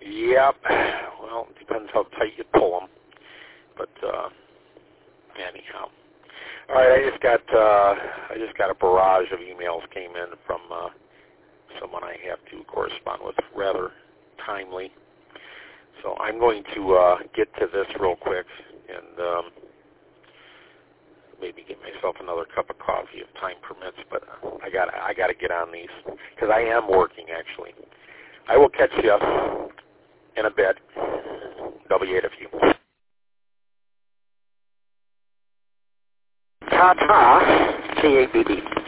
Yep. Well, it depends how tight you pull them. But anyhow, all right. I just got a barrage of emails came in from someone I have to correspond with rather timely. So I'm going to get to this real quick and maybe get myself another cup of coffee if time permits. But I got to get on these because I am working actually. I will catch you in a bit. W8 of you. Ta-ta, CABB.